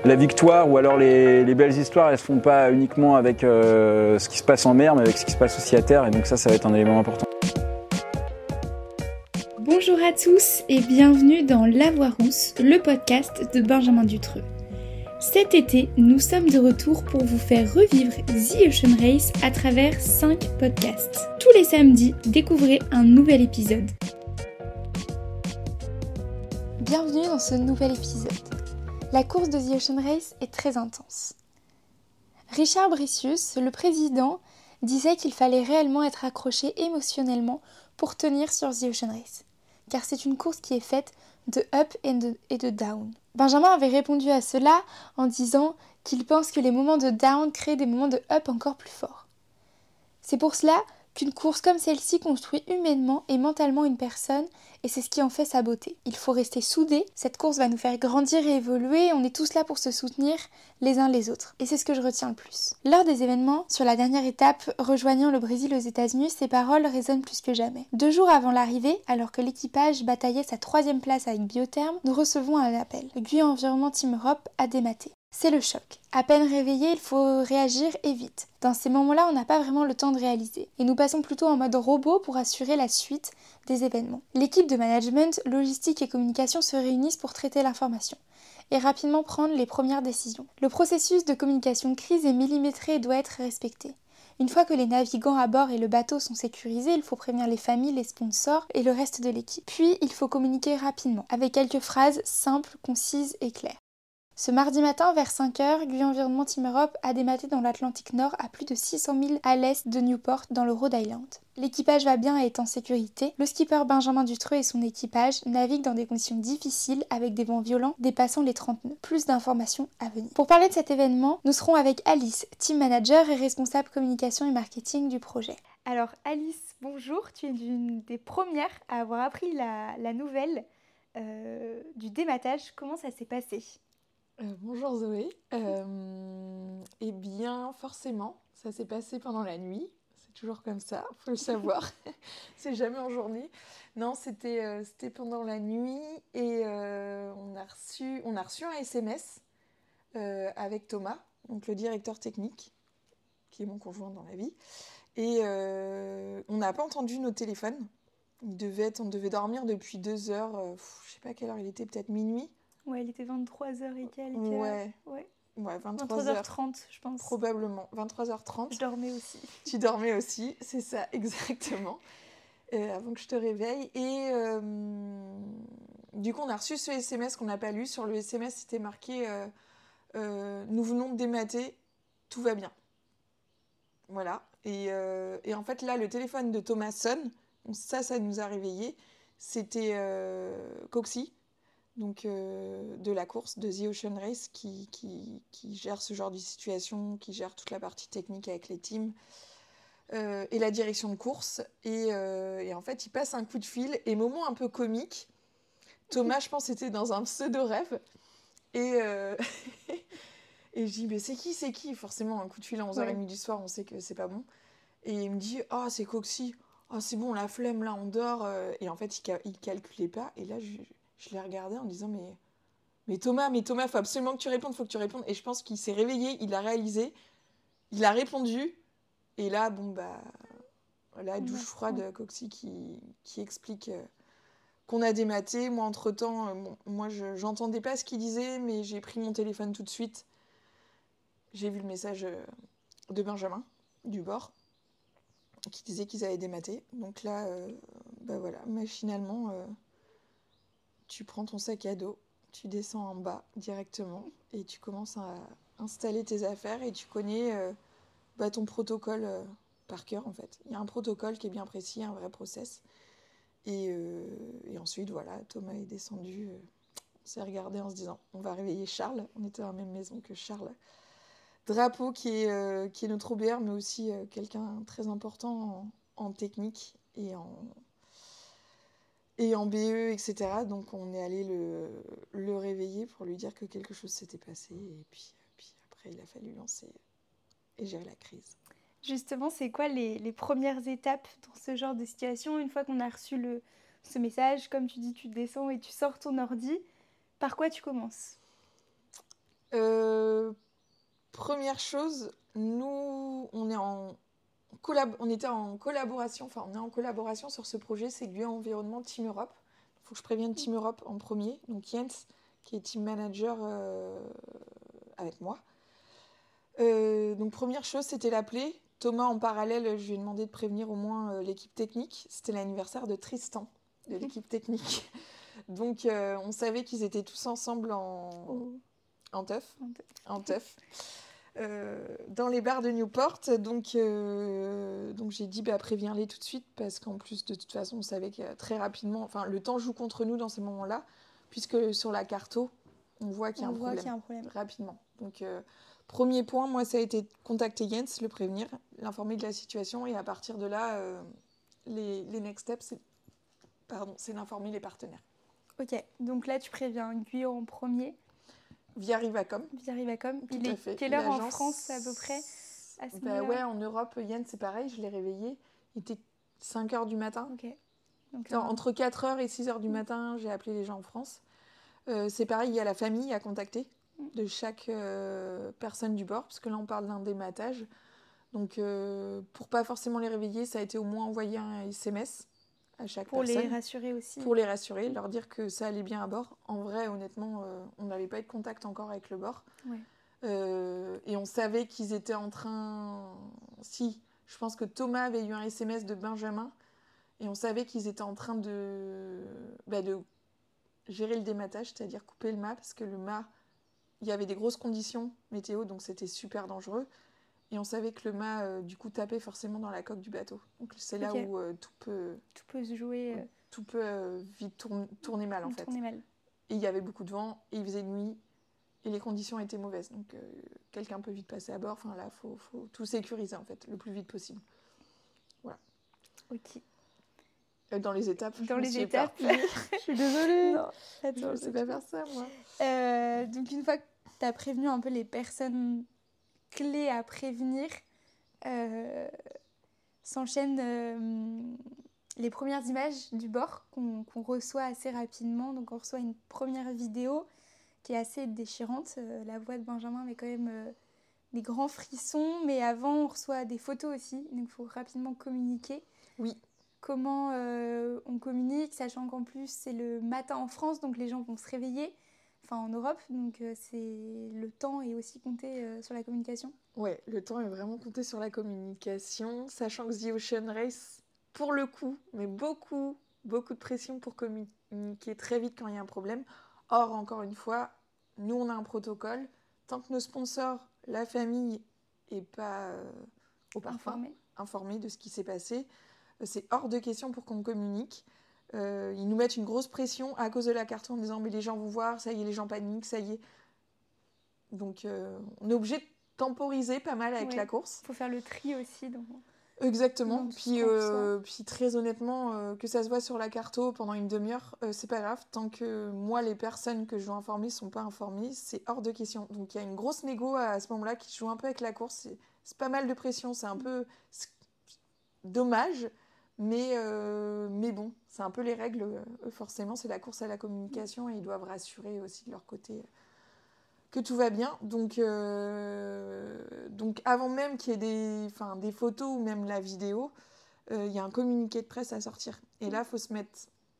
la victoire ou alors les belles histoires, elles se font pas uniquement avec ce qui se passe en mer, mais avec ce qui se passe aussi à terre. Et donc ça va être un élément important. Bonjour à tous et bienvenue dans La Voix Rousse, le podcast de Benjamin Dutreux. Cet été, nous sommes de retour pour vous faire revivre The Ocean Race à travers 5 podcasts. Tous les samedis, découvrez un nouvel épisode. Bienvenue dans ce nouvel épisode. La course de The Ocean Race est très intense. Richard Bressius, le président, disait qu'il fallait réellement être accroché émotionnellement pour tenir sur The Ocean Race, car c'est une course qui est faite de up et de down. Benjamin avait répondu à cela en disant qu'il pense que les moments de down créent des moments de up encore plus forts. C'est pour cela qu'une course comme celle-ci construit humainement et mentalement une personne, et c'est ce qui en fait sa beauté. Il faut rester soudés, cette course va nous faire grandir et évoluer, on est tous là pour se soutenir les uns les autres. Et c'est ce que je retiens le plus. Lors des événements, sur la dernière étape rejoignant le Brésil aux États-Unis, ces paroles résonnent plus que jamais. 2 jours avant l'arrivée, alors que l'équipage bataillait sa 3e place avec Biotherm, nous recevons un appel. Le GUI Environnement Team Europe a dématé. C'est le choc. À peine réveillé, il faut réagir et vite. Dans ces moments-là, on n'a pas vraiment le temps de réaliser. Et nous passons plutôt en mode robot pour assurer la suite des événements. L'équipe de management, logistique et communication se réunissent pour traiter l'information et rapidement prendre les premières décisions. Le processus de communication crise est millimétré et doit être respecté. Une fois que les navigants à bord et le bateau sont sécurisés, il faut prévenir les familles, les sponsors et le reste de l'équipe. Puis, il faut communiquer rapidement, avec quelques phrases simples, concises et claires. Ce mardi matin, vers 5h, GUI Environnement Team Europe a dématé dans l'Atlantique Nord à plus de 600 000 à l'est de Newport, dans le Rhode Island. L'équipage va bien et est en sécurité. Le skipper Benjamin Dutreux et son équipage naviguent dans des conditions difficiles avec des vents violents dépassant les 30 nœuds. Plus d'informations à venir. Pour parler de cet événement, nous serons avec Alice, team manager et responsable communication et marketing du projet. Alors Alice, bonjour, tu es une des premières à avoir appris la nouvelle du dématage. Comment ça s'est passé ? Bonjour Zoé. Eh bien, forcément, ça s'est passé pendant la nuit. C'est toujours comme ça, faut le savoir. C'est jamais en journée. Non, c'était pendant la nuit et on a reçu un SMS avec Thomas, donc le directeur technique, qui est mon conjoint dans la vie. Et on n'a pas entendu nos téléphones. On devait dormir depuis 2 heures. Je sais pas à quelle heure il était, peut-être minuit. Ouais, il était 23h et quelques. Ouais, 23h30, je pense. Probablement, 23h30. Je dormais aussi. Tu dormais aussi, c'est ça, exactement. Avant que je te réveille. Et du coup, on a reçu ce SMS qu'on n'a pas lu. Sur le SMS, c'était marqué nous venons de démater, tout va bien. Voilà. Et en fait, là, le téléphone de Thomas sonne. Ça nous a réveillés. C'était Coxy. Donc de la course, de The Ocean Race, qui gère ce genre de situation, qui gère toute la partie technique avec les teams, et la direction de course. Et en fait, il passe un coup de fil, et moment un peu comique, Thomas, je pense, était dans un pseudo-rêve, et je dis, mais c'est qui ? Forcément, un coup de fil à 11h30 du soir, on sait que c'est pas bon. Et il me dit, « Ah, c'est Coxy. Ah, c'est bon, la flemme, là, on dort. » Et en fait, il calculait pas, et là, je l'ai regardé en disant mais Thomas, faut absolument que tu répondes, faut que tu répondes. Et je pense qu'il s'est réveillé, il a réalisé, il a répondu. Et là, la douche froide, Coxy qui explique qu'on a dématé. Moi, entre-temps, j'entendais pas ce qu'il disait, mais j'ai pris mon téléphone tout de suite. J'ai vu le message de Benjamin, du bord, qui disait qu'ils avaient dématé. Donc là, voilà, machinalement... tu prends ton sac à dos, tu descends en bas directement et tu commences à installer tes affaires et tu connais ton protocole par cœur en fait. Il y a un protocole qui est bien précis, un vrai process. Et ensuite, voilà, Thomas est descendu, on s'est regardé en se disant on va réveiller Charles. On était dans la même maison que Charles. Drapeau qui est notre OBR, mais aussi quelqu'un très important en technique et en BE, etc. Donc on est allé le réveiller pour lui dire que quelque chose s'était passé. Et puis après, il a fallu lancer et gérer la crise. Justement, c'est quoi les premières étapes dans ce genre de situation ? Une fois qu'on a reçu ce message, comme tu dis, tu descends et tu sors ton ordi. Par quoi tu commences ? Première chose, nous, on est en collaboration sur ce projet, c'est lieu environnement Team Europe. Il faut que je prévienne Team Europe en premier, donc Jens, qui est team manager avec moi. Donc première chose, c'était l'appeler. Thomas, en parallèle, je lui ai demandé de prévenir au moins l'équipe technique. C'était l'anniversaire de Tristan, de l'équipe technique. Donc on savait qu'ils étaient tous ensemble en teuf. Dans les bars de Newport, donc j'ai dit préviens-les tout de suite parce qu'en plus de toute façon on savait que très rapidement, enfin le temps joue contre nous dans ces moments-là puisque sur la carto on voit qu'il y a un problème rapidement. Donc premier point, moi ça a été de contacter Jens, le prévenir, l'informer de la situation et à partir de là les next steps c'est d'informer les partenaires. Ok, donc là tu préviens Guyot en premier. Via Rivacom. Il est quelle heure en France à peu près à ce moment-là ? Ouais, en Europe, Yann, c'est pareil, je l'ai réveillé. Il était 5h du matin. Ok. Donc, entre 4h et 6h du matin, j'ai appelé les gens en France. C'est pareil, il y a la famille à contacter de chaque personne du bord, parce que là, on parle d'un dématage. Donc, pour pas forcément les réveiller, ça a été au moins envoyer un SMS à chaque personne. Pour les rassurer aussi. Pour les rassurer, leur dire que ça allait bien à bord. En vrai, honnêtement, on n'avait pas eu de contact encore avec le bord. Ouais. Et on savait qu'ils étaient en train... Si, je pense que Thomas avait eu un SMS de Benjamin. Et on savait qu'ils étaient en train de gérer le dématage, c'est-à-dire couper le mât. Parce que le mât, il y avait des grosses conditions météo, donc c'était super dangereux. Et on savait que le mât, du coup, tapait forcément dans la coque du bateau. Donc c'est là où tout peut se jouer. Tout peut vite tourner mal, en fait. Et il y avait beaucoup de vent, et il faisait nuit, et les conditions étaient mauvaises. Donc quelqu'un peut vite passer à bord. Enfin là, faut tout sécuriser, en fait, le plus vite possible. Voilà. Ok. Dans les étapes, je suis désolée. Non, je ne sais pas faire ça, moi. Donc une fois que tu as prévenu un peu les personnes clés à prévenir, s'enchaînent les premières images du bord qu'on reçoit assez rapidement. Donc on reçoit une première vidéo qui est assez déchirante. La voix de Benjamin avait quand même des grands frissons, mais avant on reçoit des photos aussi, donc il faut rapidement communiquer. Oui. Comment on communique, sachant qu'en plus c'est le matin en France, donc les gens vont se réveiller, enfin en Europe, donc le temps est aussi compté sur la communication. Ouais, le temps est vraiment compté sur la communication, sachant que The Ocean Race, pour le coup, met beaucoup de pression pour communiquer très vite quand il y a un problème. Or, encore une fois, nous on a un protocole, tant que nos sponsors, la famille, n'est pas au parfum, informés de ce qui s'est passé, c'est hors de question pour qu'on communique. Ils nous mettent une grosse pression à cause de la carte en disant mais les gens vont voir, ça y est, les gens paniquent, ça y est. Donc on est obligé de temporiser pas mal avec la course. Il faut faire le tri aussi. Exactement. Puis très honnêtement, que ça se voit sur la carto pendant une demi-heure, c'est pas grave. Tant que moi, les personnes que je dois informer sont pas informées, c'est hors de question. Donc il y a une grosse négo à ce moment-là qui se joue un peu avec la course. C'est pas mal de pression, c'est un peu dommage. Mais bon, c'est un peu les règles, forcément, c'est la course à la communication et ils doivent rassurer aussi de leur côté que tout va bien. Donc avant même qu'il y ait des photos ou même la vidéo, il y a un communiqué de presse à sortir. Et là, il faut se mettre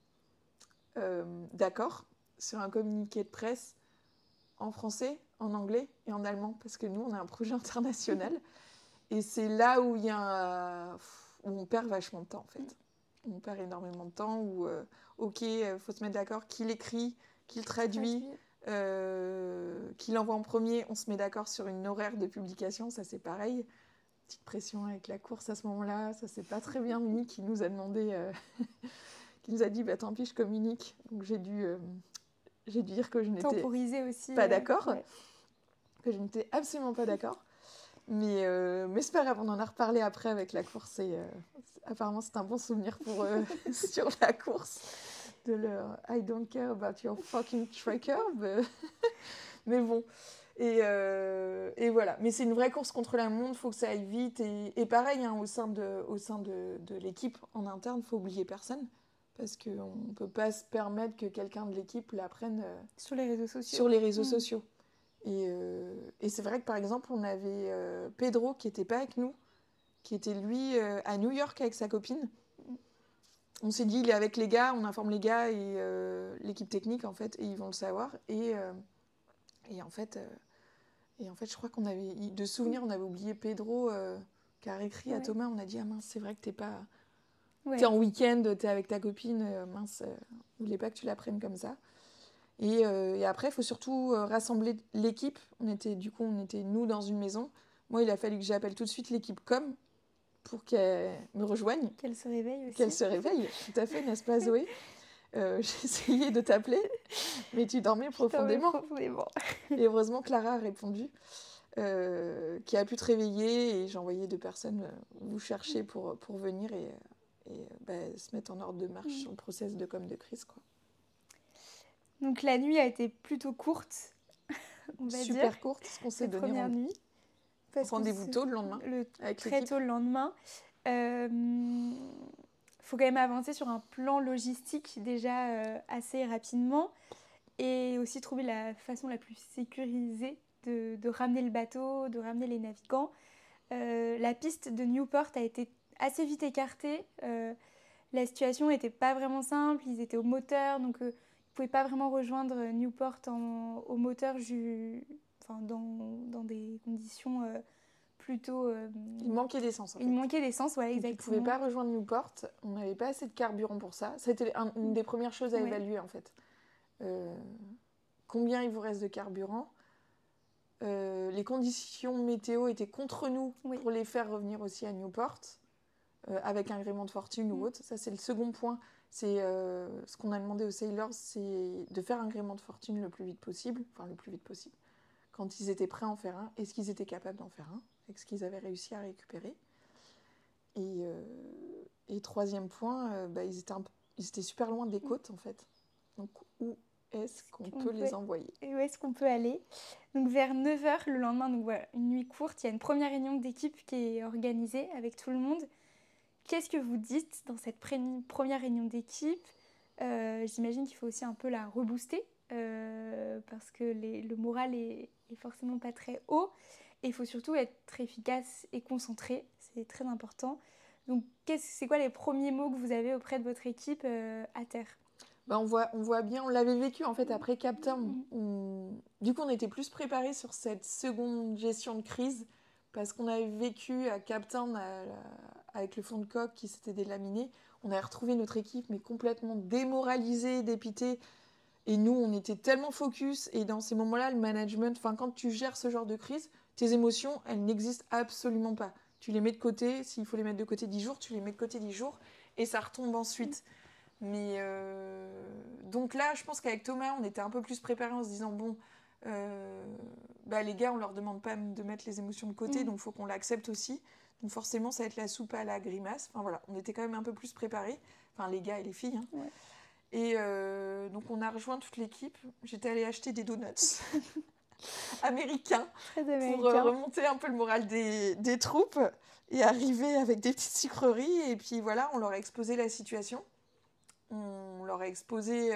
d'accord sur un communiqué de presse en français, en anglais et en allemand, parce que nous, on a un projet international. Et c'est là où où on perd vachement de temps, en fait. On perd énormément de temps, où, faut se mettre d'accord qui l'écrit, qui le traduit, qui l'envoie en premier. On se met d'accord sur une horaire de publication, ça c'est pareil. Petite pression avec la course à ce moment-là, ça c'est pas très bien. Mini qui nous a demandé, qui nous a dit, tant pis, je communique. Donc j'ai dû dire que je n'étais temporiser aussi, pas d'accord, que je n'étais absolument pas d'accord. Mais c'est pas grave, on en a reparlé après avec la course et apparemment c'est un bon souvenir pour eux sur la course de leur I don't care about your fucking tracker, mais bon. Et voilà, mais c'est une vraie course contre la montre, il faut que ça aille vite et pareil, au sein de l'équipe en interne, il ne faut oublier personne parce qu'on ne peut pas se permettre que quelqu'un de l'équipe la prenne sur les réseaux sociaux. Sur les réseaux sociaux. Et c'est vrai que par exemple, on avait Pedro qui n'était pas avec nous, qui était lui à New York avec sa copine. On s'est dit, il est avec les gars, on informe les gars et l'équipe technique en fait, et ils vont le savoir. Et en fait, je crois qu'on avait, de souvenir, on avait oublié Pedro qui a écrit à Thomas. On a dit, ah mince, c'est vrai que t'es pas, t'es en week-end, t'es avec ta copine, mince, on voulait pas que tu la prennes comme ça. Et après, il faut surtout rassembler l'équipe. On était nous dans une maison. Moi, il a fallu que j'appelle tout de suite l'équipe com pour qu'elle me rejoigne. Qu'elle se réveille aussi. Qu'elle se réveille, tout à fait, n'est-ce pas Zoé? J'ai essayé de t'appeler, mais tu dormais profondément. Et heureusement, Clara a répondu, qui a pu te réveiller. Et j'ai envoyé 2 personnes vous chercher pour venir et se mettre en ordre de marche sur le process de com de Chris, quoi. Donc la nuit a été plutôt courte, on va dire. Super courte, ce qu'on s'est donné. Première nuit. Rendez-vous tôt le lendemain. Très tôt le lendemain. Faut quand même avancer sur un plan logistique déjà assez rapidement et aussi trouver la façon la plus sécurisée de ramener le bateau, de ramener les navigants. La piste de Newport a été assez vite écartée. La situation n'était pas vraiment simple, ils étaient au moteur, donc ils ne pouvaient pas vraiment rejoindre Newport au moteur dans des conditions plutôt... Il manquait d'essence, en fait. Il manquait d'essence, ouais, exactement. Ils ne pouvaient pas rejoindre Newport, on n'avait pas assez de carburant pour ça. C'était une des premières choses à évaluer, en fait. Combien il vous reste de carburant? Les conditions météo étaient contre nous pour les faire revenir aussi à Newport, avec un gréement de fortune ou autre. Ça, c'est le second point. C'est ce qu'on a demandé aux sailors, c'est de faire un gréement de fortune le plus vite possible. Quand ils étaient prêts à en faire un, est-ce qu'ils étaient capables d'en faire un, avec ce qu'ils avaient réussi à récupérer. Et troisième point, ils étaient super loin des côtes, en fait. Donc, où est-ce qu'on peut les envoyer? Et où est-ce qu'on peut aller? Donc, vers 9h le lendemain, donc voilà, une nuit courte, il y a une première réunion d'équipe qui est organisée avec tout le monde. Qu'est-ce que vous dites dans cette première réunion d'équipe? J'imagine qu'il faut aussi un peu la rebooster parce que le moral est forcément pas très haut. Et il faut surtout être efficace et concentré, c'est très important. Donc, c'est quoi les premiers mots que vous avez auprès de votre équipe à terre? On voit bien, on l'avait vécu en fait après Cape Town. Du coup, on était plus préparés sur cette seconde gestion de crise parce qu'on avait vécu à Cape Town avec le fond de coque qui s'était délaminé. On avait retrouvé notre équipe mais complètement démoralisée, dépitée. Et nous, on était tellement focus. Et dans ces moments-là, le management, quand tu gères ce genre de crise, tes émotions, elles n'existent absolument pas. Tu les mets de côté. S'il faut les mettre de côté 10 jours, tu les mets de côté 10 jours. Et ça retombe ensuite. Mais donc là, je pense qu'avec Thomas, on était un peu plus préparés en se disant, les gars, on leur demande pas de mettre les émotions de côté, donc il faut qu'on l'accepte aussi. Donc forcément, ça va être la soupe à la grimace. Enfin voilà, on était quand même un peu plus préparés. Enfin, les gars et les filles. Hein. Ouais. Et donc on a rejoint toute l'équipe. J'étais allée acheter des donuts américains pour remonter un peu le moral des troupes et arriver avec des petites sucreries. Et puis voilà, on leur a exposé la situation. On leur a exposé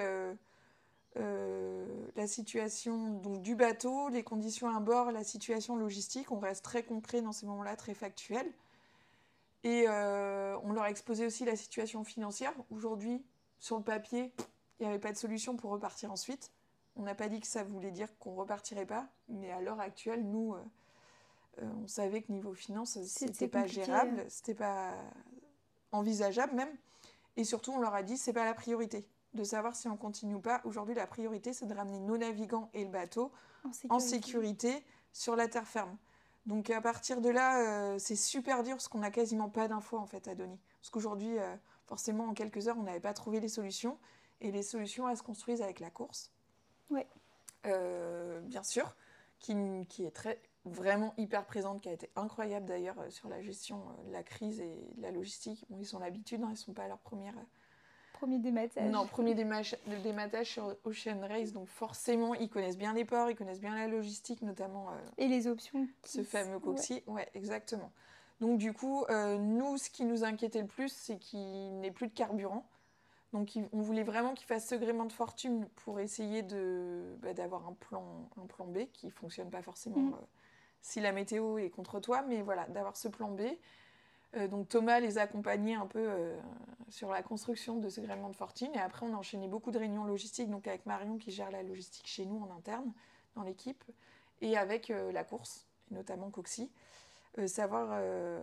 la situation donc, du bateau, les conditions à bord, la situation logistique. On reste très concret dans ces moments-là, très factuel. Et on leur a exposé aussi la situation financière. Aujourd'hui, sur le papier, il n'y avait pas de solution pour repartir ensuite. On n'a pas dit que ça voulait dire qu'on ne repartirait pas, mais à l'heure actuelle, nous, on savait que niveau finance, c'était pas gérable, c'était pas envisageable même. Et surtout, on leur a dit, c'est pas la priorité de savoir si on continue ou pas. Aujourd'hui, la priorité, c'est de ramener nos navigants et le bateau en sécurité sur la terre ferme. Donc à partir de là, c'est super dur parce qu'on n'a quasiment pas d'infos en fait à donner. Parce qu'aujourd'hui, forcément, en quelques heures, on n'avait pas trouvé les solutions. Et les solutions, elles se construisent avec la course. Ouais. Bien sûr, qui est vraiment hyper présente, qui a été incroyable d'ailleurs sur la gestion de la crise et de la logistique. Bon, ils ont l'habitude, ils ne sont pas à leur premier dématage. Non, premier dématage sur Ocean Race. Donc forcément, ils connaissent bien les ports, ils connaissent bien la logistique, notamment... et les options. Ce fameux Coxie, ouais, exactement. Donc du coup, nous, ce qui nous inquiétait le plus, c'est qu'il n'ait plus de carburant. Donc on voulait vraiment qu'il fasse ce gréement de fortune pour essayer d'avoir un plan B qui ne fonctionne pas forcément si la météo est contre toi, mais voilà, d'avoir ce plan B. Donc Thomas les accompagnait un peu sur la construction de ce gréement de fortune. Et après, on a enchaîné beaucoup de réunions logistiques, donc avec Marion qui gère la logistique chez nous en interne, dans l'équipe, et avec la course, et notamment Coxy. Savoir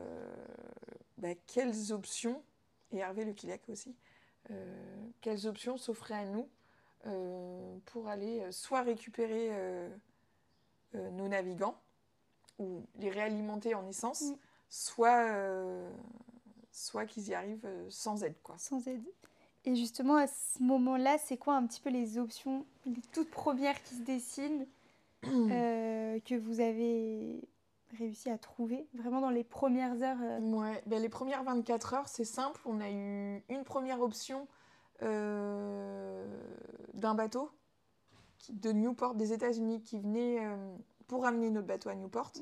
quelles options, et Hervé Le Quilec aussi, quelles options s'offraient à nous pour aller soit récupérer nos navigants, ou les réalimenter en essence, soit qu'ils y arrivent sans aide, quoi. Sans aide. Et justement, à ce moment-là, c'est quoi un petit peu les options, les toutes premières qui se dessinent, que vous avez réussi à trouver, vraiment dans les premières heures Ouais, les premières 24 heures, c'est simple. On a eu une première option d'un bateau de Newport, des États-Unis, qui venait pour amener notre bateau à Newport.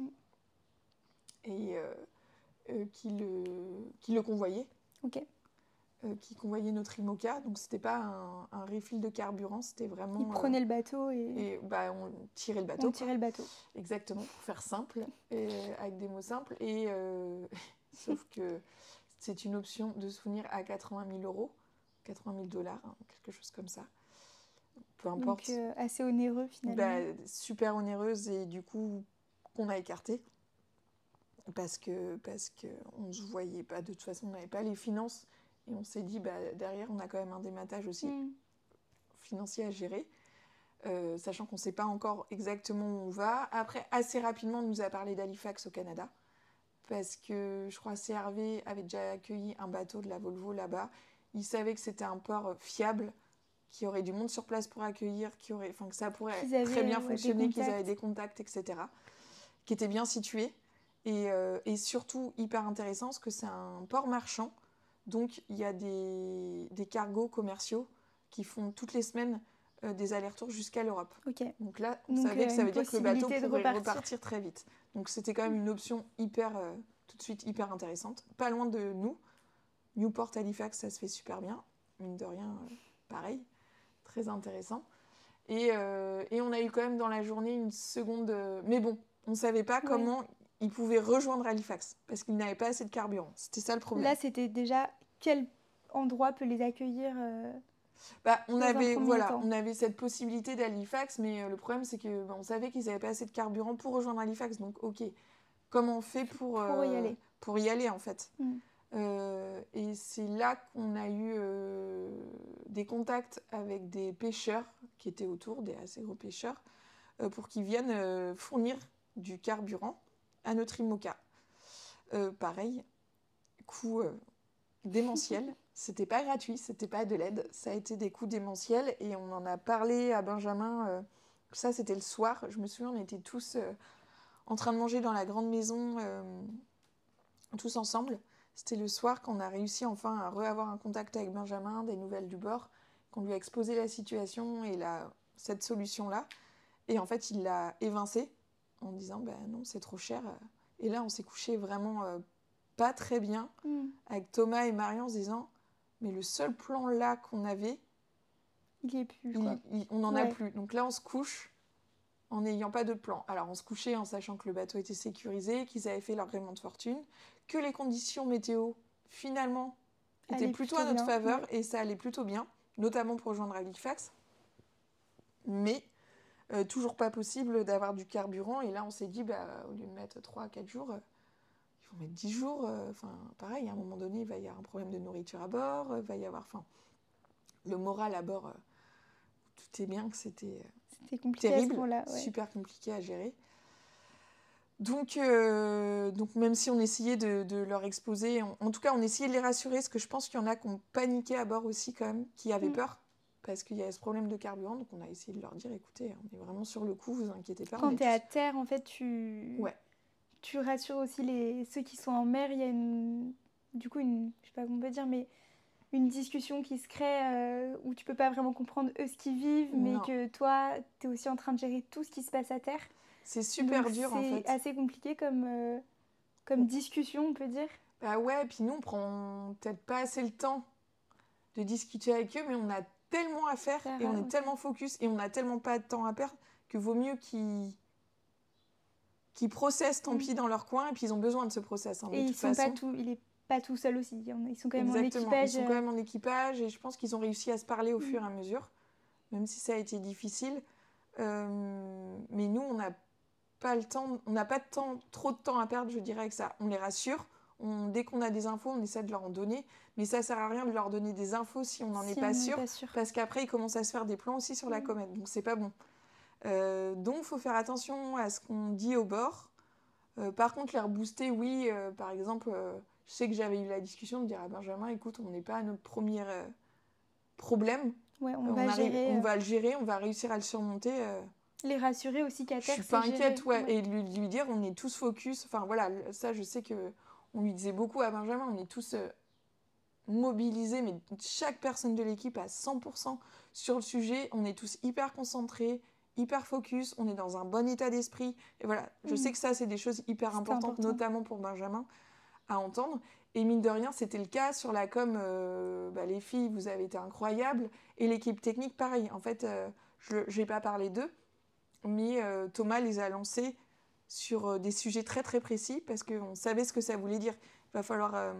Et qui le convoyait. Ok. Qui convoyait notre IMOCA. Donc, c'était pas un refill de carburant, c'était vraiment... Ils prenaient le bateau et on tirait le bateau. On tirait le bateau. Exactement, pour faire simple, avec des mots simples. Et sauf que c'est une option de souvenir à 80 000 €, 80 000 $, quelque chose comme ça. Peu importe. Donc, assez onéreux, finalement. Super onéreuse, et du coup, qu'on a écarté. Parce que on ne se voyait pas, de toute façon on n'avait pas les finances, et on s'est dit derrière on a quand même un dématage aussi financier à gérer, sachant qu'on ne sait pas encore exactement où on va. Après, assez rapidement, on nous a parlé d'Halifax au Canada, parce que je crois que CRV avait déjà accueilli un bateau de la Volvo là-bas. Ils savaient que c'était un port fiable, qu'il y aurait du monde sur place pour accueillir, que ça pourrait très bien fonctionner, qu'ils avaient des contacts, etc., qui étaient bien situés. Et surtout hyper intéressant, parce que c'est un port marchand, donc il y a des cargos commerciaux qui font toutes les semaines des allers-retours jusqu'à l'Europe. Okay. Donc là, on savait que ça veut dire que le bateau pourrait repartir très vite. Donc c'était quand même une option tout de suite hyper intéressante. Pas loin de nous, Newport, Halifax, ça se fait super bien, mine de rien, pareil, très intéressant. Et on a eu quand même dans la journée une seconde... mais bon, on ne savait pas comment... Ils pouvaient rejoindre Halifax parce qu'ils n'avaient pas assez de carburant. C'était ça le problème. Là, c'était déjà quel endroit peut les accueillir on avait cette possibilité d'Halifax, mais le problème, c'est que on savait qu'ils n'avaient pas assez de carburant pour rejoindre Halifax. Donc, ok, comment on fait pour y aller, en fait. Et c'est là qu'on a eu des contacts avec des pêcheurs qui étaient autour, des assez gros pêcheurs, pour qu'ils viennent fournir du carburant à notre IMOCA. Pareil, coût démentiel. C'était pas gratuit, c'était pas de l'aide. Ça a été des coûts démentiels, et on en a parlé à Benjamin. Ça, c'était le soir. Je me souviens, on était tous en train de manger dans la grande maison, tous ensemble. C'était le soir qu'on a réussi enfin à avoir un contact avec Benjamin, des nouvelles du bord, qu'on lui a exposé la situation et cette solution-là. Et en fait, il l'a évincé en disant non, c'est trop cher. Et là, on s'est couché vraiment pas très bien avec Thomas et Marion, en se disant mais le seul plan là qu'on avait, il est plus. On n'en a plus. Donc là, on se couche en n'ayant pas de plan. Alors, on se couchait en sachant que le bateau était sécurisé, qu'ils avaient fait leur gréement de fortune, que les conditions météo, finalement, étaient plutôt à notre faveur, et ça allait plutôt bien, notamment pour rejoindre Halifax. Mais toujours pas possible d'avoir du carburant. Et là, on s'est dit, au lieu de mettre 3 à 4 jours, il faut mettre 10 jours. Pareil, à un moment donné, il va y avoir un problème de nourriture à bord, il va y avoir... le moral à bord, tout est bien que c'était terrible, super compliqué à gérer. Donc même si on essayait de leur exposer, en tout cas, on essayait de les rassurer, parce que je pense qu'il y en a qui ont paniqué à bord aussi, quand même, qui avaient peur, parce qu'il y avait ce problème de carburant. Donc on a essayé de leur dire, écoutez, on est vraiment sur le coup, vous inquiétez pas. Quand tu es à terre, en fait, tu rassures aussi ceux qui sont en mer. Il y a je sais pas comment on peut dire, mais une discussion qui se crée où tu peux pas vraiment comprendre eux ce qu'ils vivent, mais que toi, tu es aussi en train de gérer tout ce qui se passe à terre. C'est super dur, en fait. C'est assez compliqué comme discussion, on peut dire. Bah ouais, puis nous, on prend peut-être pas assez le temps de discuter avec eux, mais on a tellement à faire et on est tellement focus et on n'a tellement pas de temps à perdre que vaut mieux qu'ils processent, tant pis, dans leur coin, et puis ils ont besoin de ce process. Hein, et de toute façon. il n'est pas tout seul aussi. Ils sont quand même Exactement. en équipage. Ils sont quand même en équipage, et je pense qu'ils ont réussi à se parler au fur et à mesure, même si ça a été difficile. Mais nous, on n'a pas le temps, on n'a pas trop de temps à perdre, je dirais, avec ça. On les rassure. Dès qu'on a des infos, on essaie de leur en donner. Mais ça ne sert à rien de leur donner des infos si on n'en est pas sûr. Parce qu'après, ils commencent à se faire des plans aussi sur la comète. Donc, c'est pas bon. Donc, il faut faire attention à ce qu'on dit au bord. Par contre, les rebooster, oui. Par exemple, je sais que j'avais eu la discussion de dire à Benjamin, écoute, on n'est pas à notre premier problème. Ouais, on va le gérer, on va réussir à le surmonter. Les rassurer aussi qu'à terre, je suis pas inquiète, et lui dire, on est tous focus. Enfin, voilà, ça, je sais qu'on lui disait beaucoup à Benjamin, on est tous mobilisés, mais chaque personne de l'équipe à 100% sur le sujet. On est tous hyper concentrés, hyper focus, on est dans un bon état d'esprit. Et voilà, je sais que ça, c'est des choses hyper importantes, notamment pour Benjamin, à entendre. Et mine de rien, c'était le cas sur la com. Les filles, vous avez été incroyables. Et l'équipe technique, pareil. En fait, je n'ai pas parlé d'eux, mais Thomas les a lancés sur des sujets très très précis parce qu'on savait ce que ça voulait dire. Il va falloir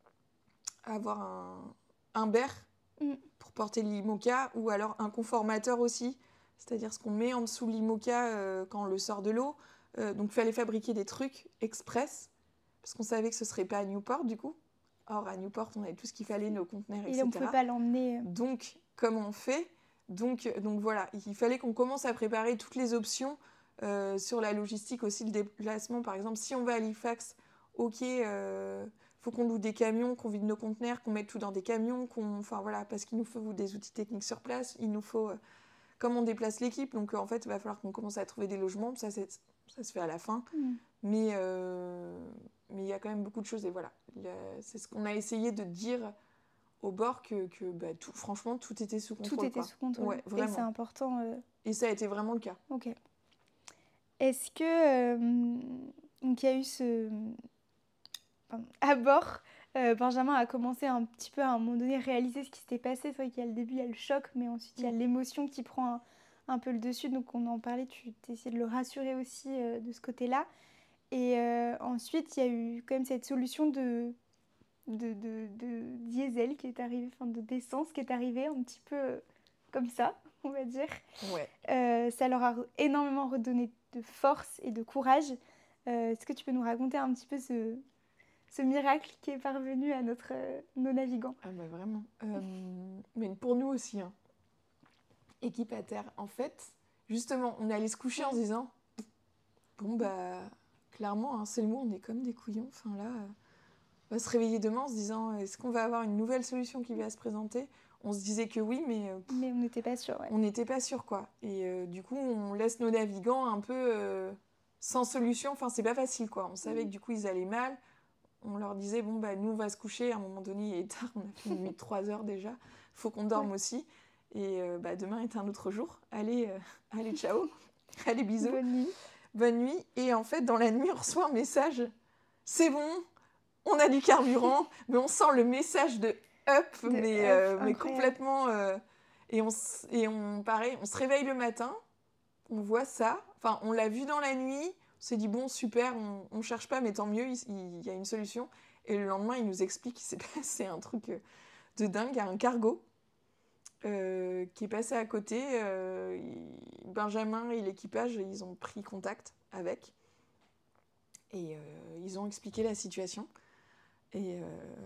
avoir un berre pour porter l'IMOCA, ou alors un conformateur aussi, c'est-à-dire ce qu'on met en dessous l'IMOCA quand on le sort de l'eau. Donc il fallait fabriquer des trucs express parce qu'on savait que ce ne serait pas à Newport du coup. Or à Newport, on avait tout ce qu'il fallait, nos conteneurs, etc. Et on ne pouvait pas l'emmener. Donc comment on fait ? Donc voilà, il fallait qu'on commence à préparer toutes les options sur la logistique aussi, le déplacement. Par exemple, si on va à Halifax, ok, faut qu'on loue des camions, qu'on vide nos conteneurs, qu'on mette tout dans des camions, parce qu'il nous faut des outils techniques sur place, il nous faut comment on déplace l'équipe. Donc en fait, il va falloir qu'on commence à trouver des logements. Ça se fait à la fin. Mais il y a quand même beaucoup de choses. Et voilà, c'est ce qu'on a essayé de dire au bord, franchement, tout était sous contrôle. Tout était sous contrôle. Ouais, vraiment. Et c'est important. Et ça a été vraiment le cas. Ok. Est-ce que donc il y a eu à bord, Benjamin a commencé un petit peu à un moment donné à réaliser ce qui s'était passé. C'est vrai qu'il y a le début, il y a le choc, mais ensuite il y a l'émotion qui prend un peu le dessus. Donc on en parlait, tu essayais de le rassurer aussi de ce côté-là. Et ensuite, il y a eu quand même cette solution de diesel qui est arrivée, d'essence qui est arrivée un petit peu comme ça, on va dire. Ouais. Ça leur a énormément redonné de force et de courage. Est-ce que tu peux nous raconter un petit peu ce miracle qui est parvenu à nos navigants? Ah bah vraiment. Mais pour nous aussi, hein. Équipe à terre. En fait, justement, on allait se coucher en se disant, bon bah, clairement, hein, c'est le mot, on est comme des couillons. Enfin là, on va se réveiller demain en se disant, est-ce qu'on va avoir une nouvelle solution qui va se présenter ? On se disait que oui, mais on n'était pas sûr. Ouais. On n'était pas sûr, quoi. Et du coup, on laisse nos navigants un peu sans solution. Enfin, c'est pas facile, quoi. On savait que du coup, ils allaient mal. On leur disait, bon, bah, nous, on va se coucher. À un moment donné, il est tard. On a fait une nuit de 3 heures déjà. Faut qu'on dorme aussi. Et demain est un autre jour. Allez, ciao. Allez, bisous. Bonne nuit. Et en fait, dans la nuit, on reçoit un message. C'est bon, on a du carburant. Mais on sent le message de up, mais complètement. Et on se réveille le matin. On voit ça. Enfin, on l'a vu dans la nuit. On s'est dit, bon, super, on cherche pas, mais tant mieux, il y a une solution. Et le lendemain, il nous explique qu'il s'est passé un truc de dingue. Il y a un cargo qui est passé à côté. Benjamin et l'équipage, ils ont pris contact avec. Et ils ont expliqué la situation. Et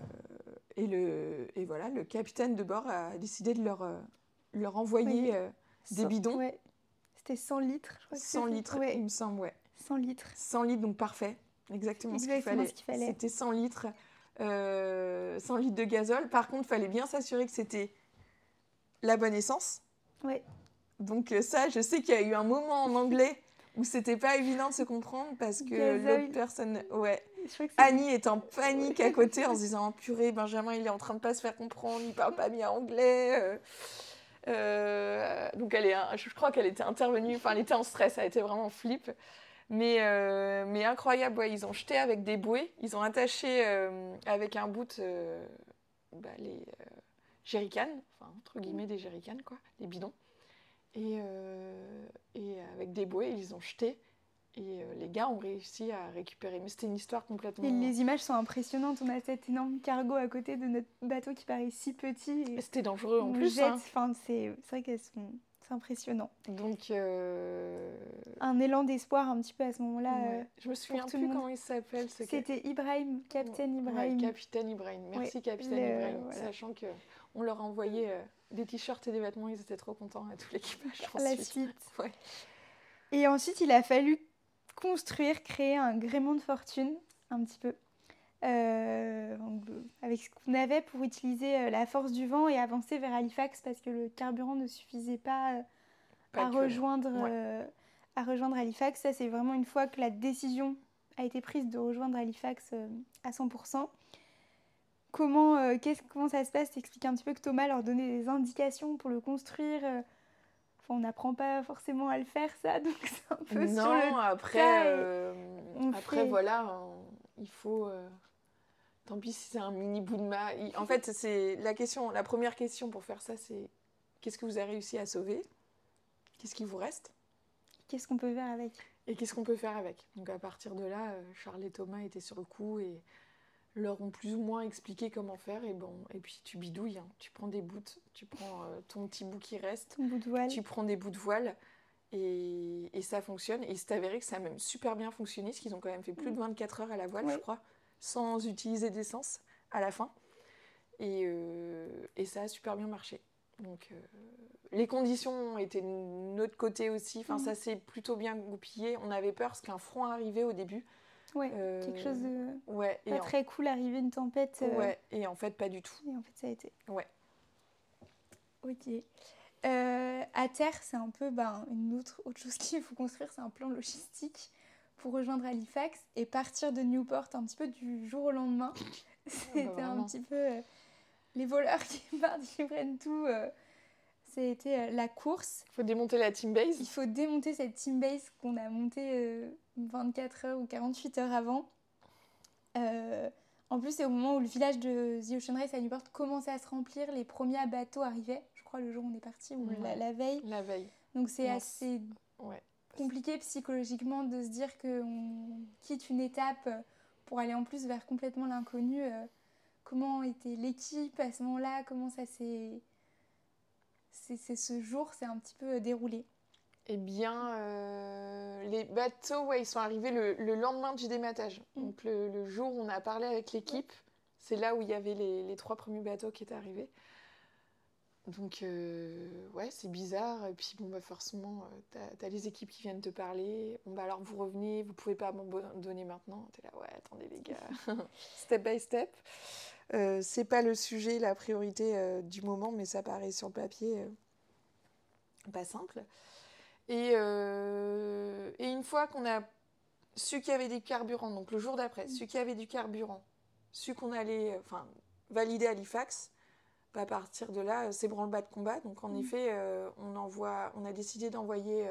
voilà, le capitaine de bord a décidé de leur envoyer des bidons. Ouais. C'était 100 litres, je crois. 100 litres, il me semble, ouais. 100 litres. 100 litres, donc parfait. Exactement ce qu'il fallait. C'était 100 litres. 100 litres de gazole. Par contre, il fallait bien s'assurer que c'était la bonne essence. Ouais. Donc ça, je sais qu'il y a eu un moment en anglais où c'était pas évident de se comprendre parce que l'autre personne... Ouais. Annie est en panique à côté en se disant « Purée, Benjamin, il est en train de pas se faire comprendre, il parle pas bien anglais. » Donc je crois qu'elle était intervenue, enfin elle était en stress, elle était vraiment en flip. Mais incroyable, ouais, ils ont jeté avec des bouées, ils ont attaché avec un bout jerrycans, enfin entre guillemets des jerrycans, quoi, des bidons. Et avec des bouées, ils ont jeté. Et les gars ont réussi à récupérer. Mais c'était une histoire complètement... Et les images sont impressionnantes. On a cet énorme cargo à côté de notre bateau qui paraît si petit. Et c'était dangereux en on plus. Jette. Enfin, c'est vrai c'est impressionnant. Donc... Un élan d'espoir un petit peu à ce moment-là. Ouais. Je me souviens plus comment il s'appelle. C'était Ibrahim, Capitaine Ibrahim. Ouais, Capitaine Ibrahim. Merci, Capitaine Ibrahim. Voilà. Sachant qu'on leur a envoyé des t-shirts et des vêtements. Ils étaient trop contents à tout l'équipage. La suite. Ouais. Et ensuite, il a fallu créer un gréement de fortune, un petit peu, avec ce qu'on avait pour utiliser la force du vent et avancer vers Halifax parce que le carburant ne suffisait pas à rejoindre Halifax. Ça, c'est vraiment une fois que la décision a été prise de rejoindre Halifax à 100%. Comment ça se passe? T'expliques un petit peu que Thomas leur donnait des indications pour le construire. Enfin, on n'apprend pas forcément à le faire, ça, donc c'est un peu sur le après voilà, il faut... tant pis si c'est un mini bout de maille. En fait, c'est la première question pour faire ça, c'est qu'est-ce que vous avez réussi à sauver? Qu'est-ce qui vous reste? Qu'est-ce qu'on peut faire avec? Et qu'est-ce qu'on peut faire avec? Donc à partir de là, Charles et Thomas étaient sur le coup et leur ont plus ou moins expliqué comment faire. Et puis tu bidouilles, hein. Tu prends des bouts, tu prends ton petit bout qui reste, ton bout de voile. Tu prends des bouts de voile et ça fonctionne. Et c'est avéré que ça a même super bien fonctionné, parce qu'ils ont quand même fait plus de 24 heures à la voile, je crois, sans utiliser d'essence à la fin. Et ça a super bien marché. Donc les conditions étaient de notre côté aussi. Enfin, ça s'est plutôt bien goupillé. On avait peur parce qu'un front arrivait au début. Ouais, quelque chose de pas très cool, arriver une tempête. Ouais, et en fait, pas du tout. Et en fait, ça a été. Ouais. Ok. À terre, c'est un peu une autre chose qu'il faut construire, c'est un plan logistique pour rejoindre Halifax et partir de Newport un petit peu du jour au lendemain. C'était un petit peu les voleurs qui partent, qui prennent tout. C'était la course. Il faut démonter la team base. Il faut démonter cette team base qu'on a montée 24 heures ou 48 heures avant. En plus, c'est au moment où le village de The Ocean Race à Newport commençait à se remplir, les premiers bateaux arrivaient. Je crois le jour où on est parti, ou la veille. La veille. Donc c'est assez compliqué psychologiquement de se dire qu'on quitte une étape pour aller en plus vers complètement l'inconnu. Comment était l'équipe à ce moment-là? Comment ça s'est... ce jour s'est un petit peu déroulé? Eh bien, les bateaux, ils sont arrivés le lendemain du dématage. Donc le jour où on a parlé avec l'équipe, c'est là où il y avait les 3 premiers bateaux qui étaient arrivés. Donc, c'est bizarre. Et puis, forcément, t'as les équipes qui viennent te parler. Alors vous revenez, vous pouvez pas m'abandonner maintenant. T'es là, attendez les gars, step by step. C'est pas le sujet, la priorité du moment, mais ça paraît sur le papier pas simple. Et une fois qu'on a su qu'il y avait des carburants, donc le jour d'après, su qu'il y avait du carburant, su qu'on allait valider Halifax, à partir de là, c'est branle-bas de combat. Donc en effet, on a décidé d'envoyer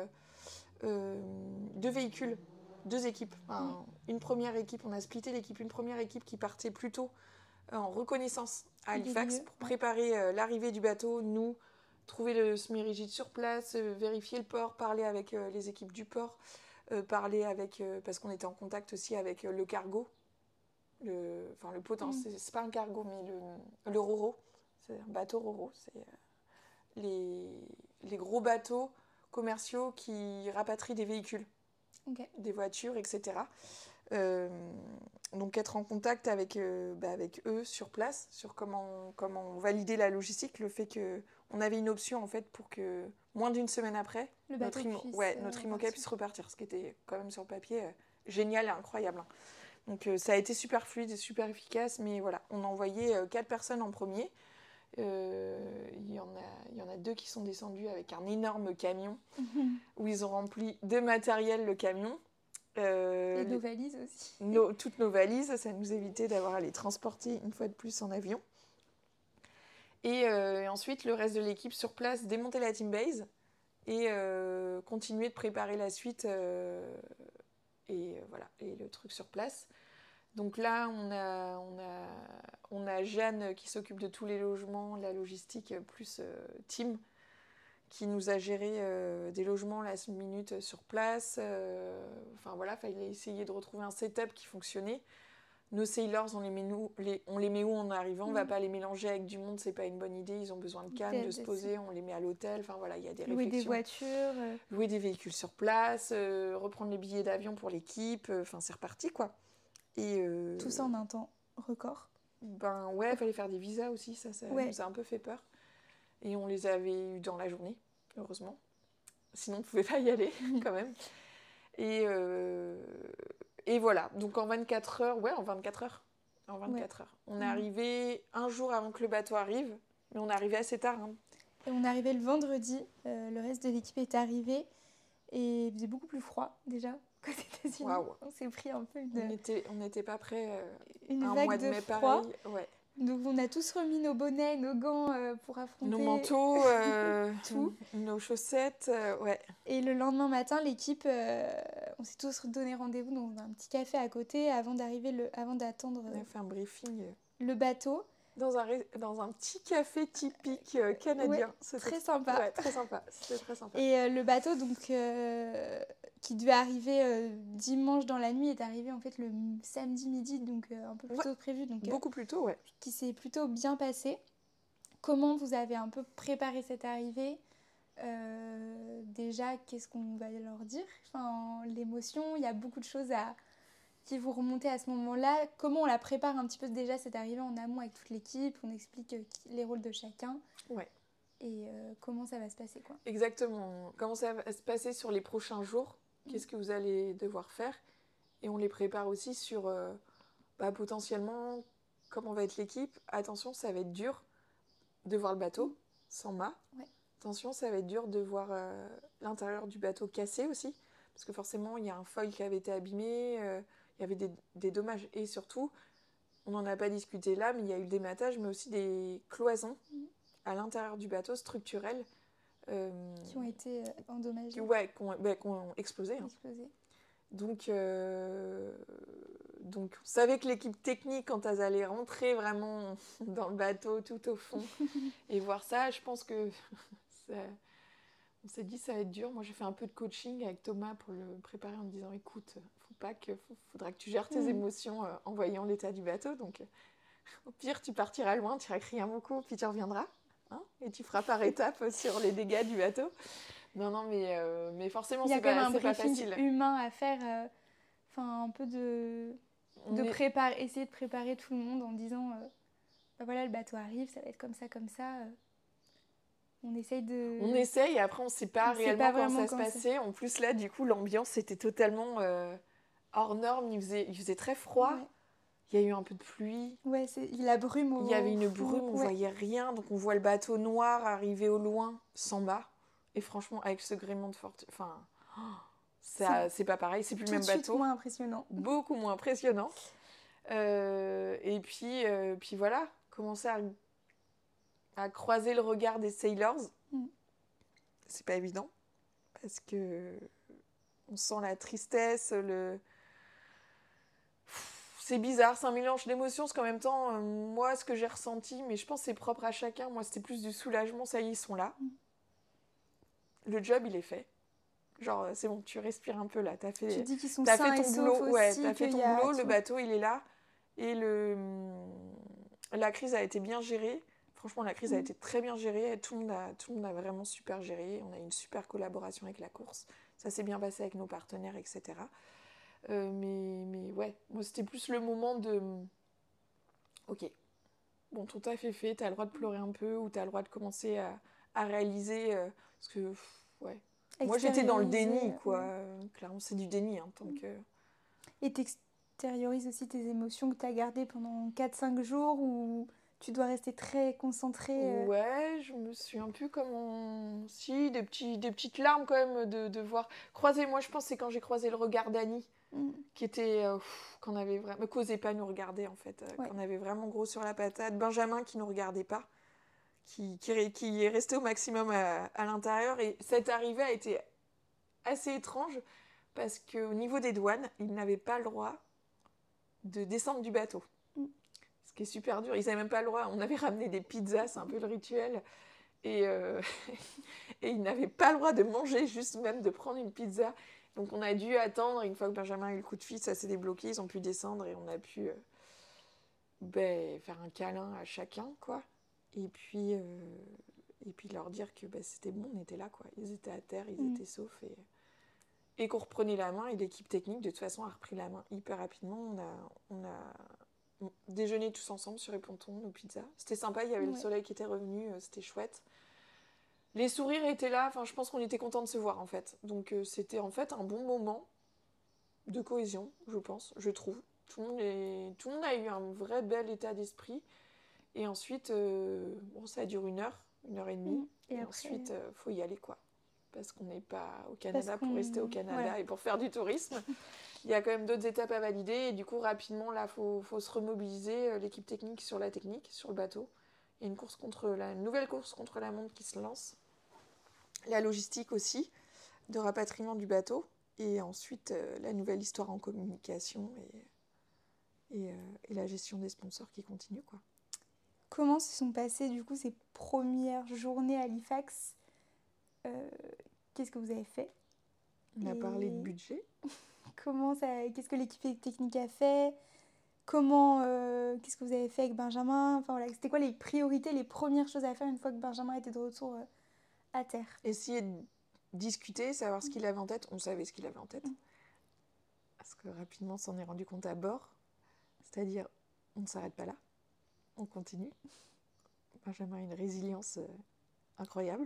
2 véhicules, 2 équipes. Une première équipe, on a splitté l'équipe, une première équipe qui partait plutôt en reconnaissance à Halifax pour préparer l'arrivée du bateau, nous, trouver le semi-rigide sur place, vérifier le port, parler avec les équipes du port, parler avec... parce qu'on était en contact aussi avec le cargo, le potentiel, c'est pas un cargo, mais le Roro. C'est un bateau Roro, c'est les gros bateaux commerciaux qui rapatrient des véhicules, des voitures, etc. Donc être en contact avec eux sur place, sur comment valider la logistique, le fait qu'on avait une option en fait pour que moins d'une semaine après, notre IMOCA puisse repartir, ce qui était quand même sur le papier génial et incroyable. Hein. Donc ça a été super fluide et super efficace, mais voilà, on a envoyé 4 personnes en premier. Il y en a 2 qui sont descendus avec un énorme camion où ils ont rempli de matériel le camion. Et nos valises aussi. Toutes nos valises, ça nous évitait d'avoir à les transporter une fois de plus en avion. Et ensuite, le reste de l'équipe sur place démonter la team base et continuer de préparer la suite et le truc sur place. Donc là, on a Jeanne qui s'occupe de tous les logements, la logistique, plus Tim, qui nous a géré des logements last minute sur place. Enfin voilà, il fallait essayer de retrouver un setup qui fonctionnait. Nos sailors, on les met où en arrivant, on va pas les mélanger avec du monde, c'est pas une bonne idée, ils ont besoin de calme, de se poser, on les met à l'hôtel, enfin voilà, il y a des réflexions. Louer des voitures. Louer des véhicules sur place, reprendre les billets d'avion pour l'équipe, enfin c'est reparti quoi. Et tout ça en un temps record. Ben ouais, il fallait faire des visas aussi, ça nous a un peu fait peur. Et on les avait eus dans la journée, heureusement. Sinon on ne pouvait pas y aller quand même. Et voilà, donc en 24 heures. On est arrivé un jour avant que le bateau arrive, mais on est arrivé assez tard. Hein. Et on est arrivé le vendredi, le reste de l'équipe est arrivé, et il faisait beaucoup plus froid déjà qu'aux États-Unis. Waouh. On s'est pris un peu On n'était pas prêts une un vague mois de mai froid. pareil. Ouais. Donc on a tous remis nos bonnets, nos gants pour affronter... Nos manteaux, tout. Nos chaussettes, ouais. Et le lendemain matin, l'équipe, on s'est tous donné rendez-vous dans un petit café à côté avant d'attendre On a fait un briefing. Le bateau. Dans un petit café typique canadien. Ouais, c'était très sympa. Ouais, très sympa. C'était très sympa. Et le bateau, donc, qui devait arriver dimanche dans la nuit, est arrivé en fait le samedi midi, donc un peu plus tôt que prévu. Donc, beaucoup plus tôt, ouais. Qui s'est plutôt bien passé. Comment vous avez un peu préparé cette arrivée ? Déjà, qu'est-ce qu'on va leur dire ? Enfin, l'émotion, il y a beaucoup de choses qui vous remonter à ce moment-là. Comment on la prépare un petit peu déjà cette arrivée en amont avec toute l'équipe ? On explique les rôles de chacun. Ouais. Et comment ça va se passer, quoi. Exactement. Comment ça va se passer sur les prochains jours ? Qu'est-ce que vous allez devoir faire ? Et on les prépare aussi sur potentiellement comment va être l'équipe. Attention, ça va être dur de voir le bateau sans mât. Ouais. Attention, ça va être dur de voir l'intérieur du bateau cassé aussi. Parce que forcément, il y a un foil qui avait été abîmé, il y avait des dommages. Et surtout, on n'en a pas discuté là, mais il y a eu le dématage, mais aussi des cloisons à l'intérieur du bateau, structurelles. Qui ont été endommagées. Ouais, qui ont explosé. Hein. Donc, on savait que l'équipe technique, quand elles allaient rentrer vraiment dans le bateau, tout au fond, et voir ça, je pense que... On s'est dit ça va être dur. Moi j'ai fait un peu de coaching avec Thomas pour le préparer en me disant écoute, faudra que tu gères tes émotions en voyant l'état du bateau. Donc au pire tu partiras loin, tu iras crier un bon coup, puis tu reviendras. Hein, et tu feras par étapes sur les dégâts du bateau. Non, mais forcément c'est pas facile. Il y a quand même un briefing humain à faire. Un peu essayer de préparer tout le monde en disant voilà, le bateau arrive, ça va être comme ça. On essaye, et après on sait pas réellement comment ça se passait. En plus là, du coup, l'ambiance était totalement hors norme. Il faisait très froid. Ouais. Il y a eu un peu de pluie. Ouais, la brume. Il y avait une brume, on voyait rien. Donc on voit le bateau noir arriver au loin, sans mât. Et franchement, avec ce gréement de fortune... Enfin, c'est pas pareil, c'est plus le même bateau. Tout de suite moins impressionnant. Beaucoup moins impressionnant. Et puis voilà, commencer à croiser le regard des sailors. C'est pas évident parce que on sent la tristesse, c'est bizarre, c'est un mélange d'émotions parce qu'en même temps, moi ce que j'ai ressenti, mais je pense que c'est propre à chacun, moi c'était plus du soulagement, ça y est, ils sont là. Le job il est fait. Genre c'est bon, tu respires un peu là, t'as fait ton boulot, le bateau il est là et la crise a été bien gérée. Franchement, la crise a été très bien gérée. Tout le monde a vraiment super géré. On a une super collaboration avec la course. Ça s'est bien passé avec nos partenaires, etc. Mais ouais, moi, c'était plus le moment de... Ok, bon, ton taf est fait. T'as le droit de pleurer un peu ou t'as le droit de commencer à réaliser. Parce que, ouais. Moi, j'étais dans le déni, quoi. Clairement, c'est du déni. Hein, tant que... Et t'extériorises aussi tes émotions que t'as gardées pendant 4-5 jours ou... Tu dois rester très concentrée. Ouais, je me suis un peu comme... Si, des petites larmes quand même de voir... Moi je pense que c'est quand j'ai croisé le regard d'Annie, qui était... qu'on avait vraiment... Qu'osait pas nous regarder en fait. Qu'on avait vraiment gros sur la patate. Benjamin qui nous regardait pas, qui est resté au maximum à l'intérieur. Et cette arrivée a été assez étrange, parce qu'au niveau des douanes, il n'avait pas le droit de descendre du bateau. Ce qui est super dur. Ils n'avaient même pas le droit. On avait ramené des pizzas, c'est un peu le rituel. Et, et ils n'avaient pas le droit de manger, juste même de prendre une pizza. Donc on a dû attendre. Une fois que Benjamin a eu le coup de fil, ça s'est débloqué. Ils ont pu descendre et on a pu faire un câlin à chacun, quoi. Et puis leur dire que c'était bon, on était là, quoi. Ils étaient à terre, ils étaient saufs. Et qu'on reprenait la main. Et l'équipe technique, de toute façon, a repris la main hyper rapidement. On a déjeuné tous ensemble sur les pontons, nos pizzas. C'était sympa, il y avait le soleil qui était revenu, c'était chouette. Les sourires étaient là, enfin, je pense qu'on était contents de se voir, en fait. Donc c'était en fait un bon moment de cohésion, je pense, je trouve. Tout le monde a eu un vrai bel état d'esprit. Et ensuite, ça dure 1 heure, 1h30. Et après... ensuite, faut y aller, quoi. Parce qu'on n'est pas au Canada pour rester au Canada et pour faire du tourisme. Il y a quand même d'autres étapes à valider. Et du coup, rapidement, là, faut se remobiliser. L'équipe technique sur la technique, sur le bateau. Il y a une nouvelle course contre la montre qui se lance. La logistique aussi, de rapatriement du bateau. Et ensuite, la nouvelle histoire en communication et la gestion des sponsors qui continue, quoi. Comment se sont passées, du coup, ces premières journées à Halifax ? Qu'est-ce que vous avez fait ? On a parlé de budget. Qu'est-ce que l'équipe technique a fait ? Qu'est-ce que vous avez fait avec Benjamin ? Enfin, voilà, c'était quoi les priorités, les premières choses à faire une fois que Benjamin était de retour à terre ? Essayer de discuter, savoir ce qu'il avait en tête. On savait ce qu'il avait en tête. Parce que rapidement, on s'en est rendu compte à bord. C'est-à-dire, on ne s'arrête pas là. On continue. Benjamin a une résilience incroyable.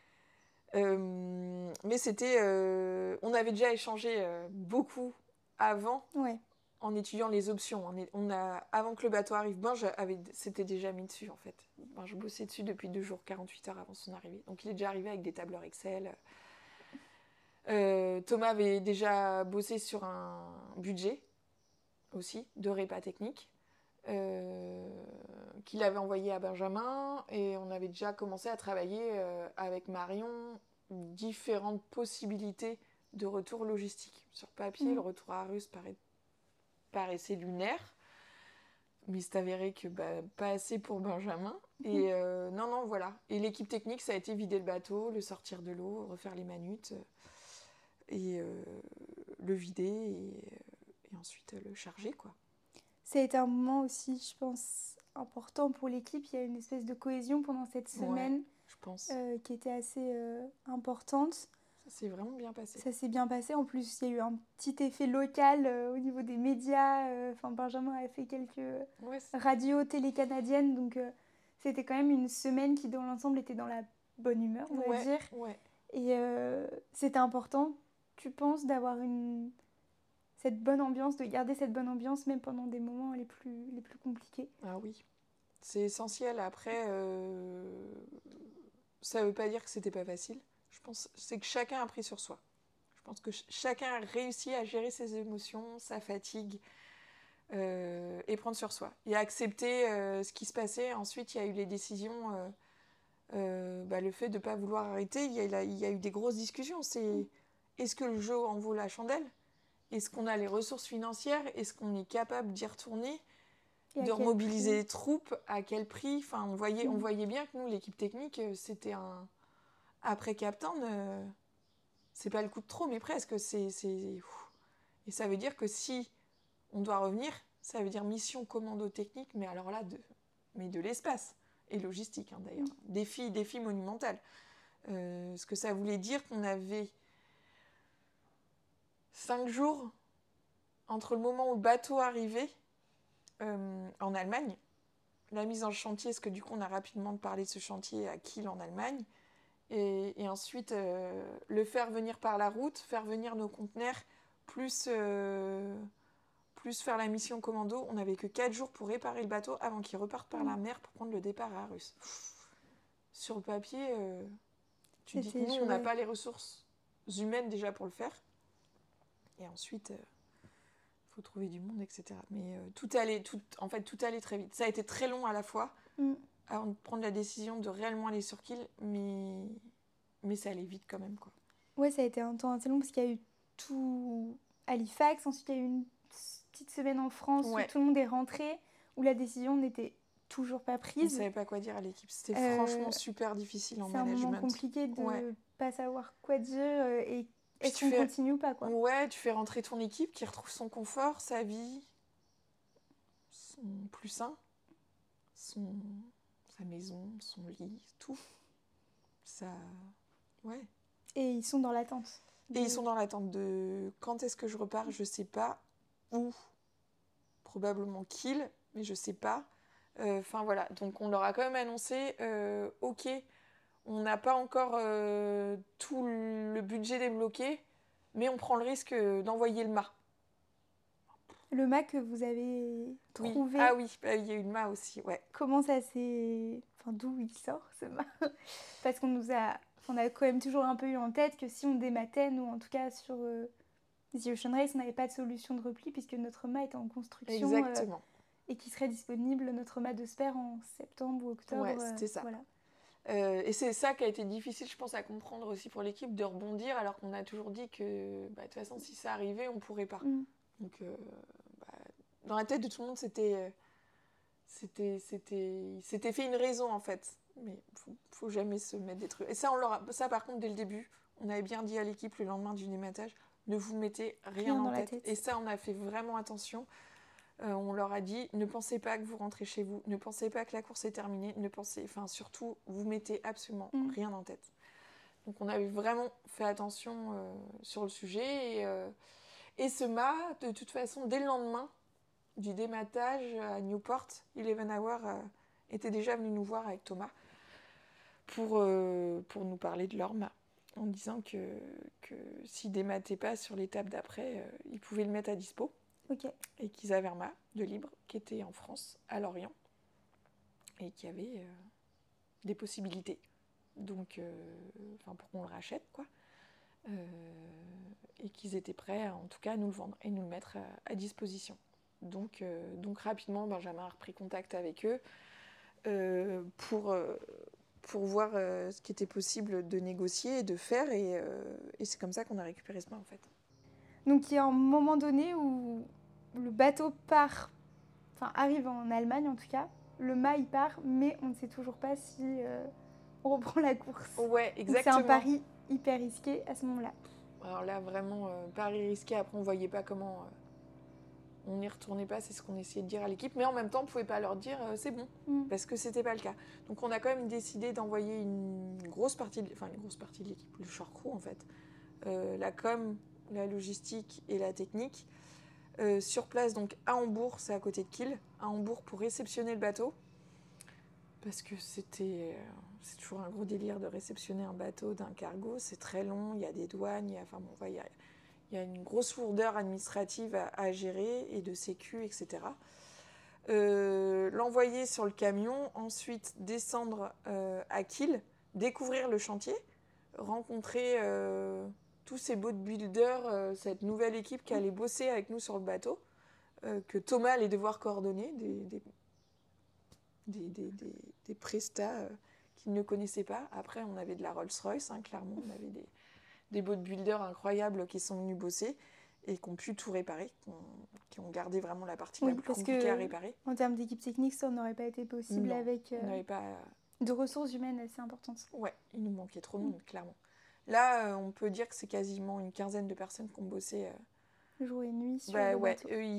Mais c'était... on avait déjà échangé beaucoup avant, en étudiant les options. Avant que le bateau arrive, s'était déjà mis dessus, en fait. Je bossais dessus depuis 2 jours, 48 heures avant son arrivée. Donc il est déjà arrivé avec des tableurs Excel. Thomas avait déjà bossé sur un budget, aussi, de répa technique. Qu'il avait envoyé à Benjamin, et on avait déjà commencé à travailler avec Marion différentes possibilités de retour logistique. Sur papier, le retour à Arus paraissait lunaire, mais c'est avéré que pas assez pour Benjamin. Et non, voilà. Et l'équipe technique, ça a été vider le bateau, le sortir de l'eau, refaire les manutes, et le vider, et ensuite le charger, quoi. Ça a été un moment aussi, je pense, important pour l'équipe. Il y a une espèce de cohésion pendant cette semaine, je pense. Qui était assez importante. Ça s'est vraiment bien passé. Ça s'est bien passé. En plus, il y a eu un petit effet local au niveau des médias. Benjamin a fait quelques radios, télé canadiennes. Donc, c'était quand même une semaine qui, dans l'ensemble, était dans la bonne humeur, on va dire. Et c'était important, tu penses, d'avoir cette bonne ambiance, de garder cette bonne ambiance même pendant des moments les plus compliqués. Ah oui, c'est essentiel. Après, ça veut pas dire que c'était pas facile. Je pense c'est que chacun a pris sur soi. Je pense que chacun a réussi à gérer ses émotions, sa fatigue, et prendre sur soi. Et accepter ce qui se passait. Ensuite, il y a eu les décisions, le fait de ne pas vouloir arrêter. Il y a eu des grosses discussions. Est-ce que le jeu en vaut la chandelle ? Est-ce qu'on a les ressources financières ? Est-ce qu'on est capable d'y retourner ? De remobiliser les troupes ? À quel prix ? Enfin, on voyait bien que nous, l'équipe technique, c'était un... Après Cape Town, c'est pas le coup de trop, mais presque. Et ça veut dire que si on doit revenir, ça veut dire mission commando technique, mais alors là, de l'espace. Et logistique, d'ailleurs. Défi monumental. Ce que ça voulait dire qu'on avait 5 jours entre le moment où le bateau arrivait en Allemagne, la mise en chantier, parce que du coup on a rapidement parlé de ce chantier à Kiel en Allemagne, et ensuite le faire venir par la route, faire venir nos conteneurs, plus faire la mission commando. On n'avait que 4 jours pour réparer le bateau avant qu'il reparte par la mer pour prendre le départ à Arus. Sur le papier, tu dis que nous, on n'a pas les ressources humaines déjà pour le faire. Et ensuite, faut trouver du monde, etc. Mais tout allait très vite. Ça a été très long à la fois, avant de prendre la décision de réellement aller sur Kiel, mais ça allait vite quand même, quoi. Ouais, ça a été un temps assez long parce qu'il y a eu tout Halifax, ensuite il y a eu une petite semaine en France Ouais. où tout le monde est rentré, où la décision n'était toujours pas On ne prise. savait pas quoi dire à l'équipe. C'était franchement super difficile en C'est un management. moment compliqué de Ouais. pas savoir quoi dire et Puis est-ce qu'on continue ou pas, quoi. Ouais, tu fais rentrer ton équipe qui retrouve son confort, sa vie, son plus sain, sa maison, son lit, tout. Ça... Ouais. Et ils sont dans l'attente. Et ils sont dans l'attente de quand est-ce que je repars, je sais pas. Où. Probablement Kiel, mais je sais pas. Enfin voilà, donc on leur a quand même annoncé, ok, on n'a pas encore tout le budget débloqué, mais on prend le risque d'envoyer le mât. Le mât que vous avez trouvé. Ah oui, il y a eu le mât aussi, ouais. Comment ça s'est... Enfin, d'où il sort, ce mât? Parce on a quand même toujours un peu eu en tête que si on dématait, nous, en tout cas, sur The Ocean Race, on n'avait pas de solution de repli puisque notre mât était en construction. Exactement. Et qui serait disponible, notre mât de Sper, en septembre ou octobre. Ouais, c'était ça. Voilà. Et c'est ça qui a été difficile, je pense, à comprendre aussi pour l'équipe, de rebondir, alors qu'on a toujours dit que, de toute façon, si ça arrivait, on ne pourrait pas. Donc, dans la tête de tout le monde, c'était fait une raison, en fait. Mais faut jamais se mettre des trucs. Et ça, ça, par contre, dès le début, on avait bien dit à l'équipe le lendemain du dématage, ne vous mettez rien en tête. Et ça, on a fait vraiment attention. On leur a dit, ne pensez pas que vous rentrez chez vous, ne pensez pas que la course est terminée, surtout, vous mettez absolument rien en tête. Donc on avait vraiment fait attention sur le sujet. Et ce mât, de toute façon, dès le lendemain du dématage à Newport, 11 Hour était déjà venu nous voir avec Thomas pour nous parler de leur mât, en disant que s'ils démataient pas sur l'étape d'après, ils pouvaient le mettre à dispo. Okay. Et qu'ils avaient un mât de libre qui était en France, à Lorient, et qui avait des possibilités. Donc, pour qu'on le rachète, quoi. Et qu'ils étaient prêts, en tout cas, à nous le vendre et nous le mettre à disposition. Donc rapidement, Benjamin a repris contact avec eux pour voir ce qui était possible de négocier et de faire. Et c'est comme ça qu'on a récupéré ce mât, en fait. Donc il y a un moment donné où le bateau arrive en Allemagne en tout cas, le mât il part, mais on ne sait toujours pas si on reprend la course. Ouais, exactement. Donc c'est un pari hyper risqué à ce moment-là. Alors là, vraiment, pari risqué. Après, on voyait pas comment on n'y retournait pas, c'est ce qu'on essayait de dire à l'équipe. Mais en même temps, on pouvait pas leur dire c'est bon, parce que c'était pas le cas. Donc on a quand même décidé d'envoyer une grosse partie de l'équipe, le short crew en fait, la com, la logistique et la technique, sur place, donc à Hambourg, c'est à côté de Kiel, à Hambourg pour réceptionner le bateau, parce que c'est toujours un gros délire de réceptionner un bateau d'un cargo, c'est très long, il y a des douanes, il y a une grosse lourdeur administrative à gérer et de sécu, etc. L'envoyer sur le camion, ensuite descendre à Kiel, découvrir le chantier, rencontrer tous ces boatbuilders, cette nouvelle équipe qui allait bosser avec nous sur le bateau, que Thomas allait devoir coordonner, des prestats qu'il ne connaissait pas. Après, on avait de la Rolls-Royce, clairement, on avait des boatbuilders incroyables qui sont venus bosser et qui ont pu tout réparer, qui ont gardé vraiment la partie la plus compliquée à réparer. En termes d'équipe technique, ça n'aurait pas été possible avec de ressources humaines assez importantes. Ouais, il nous manquait trop de monde, clairement. Là, on peut dire que c'est quasiment une quinzaine de personnes qui ont bossé jour et nuit sur le bateau. Eux,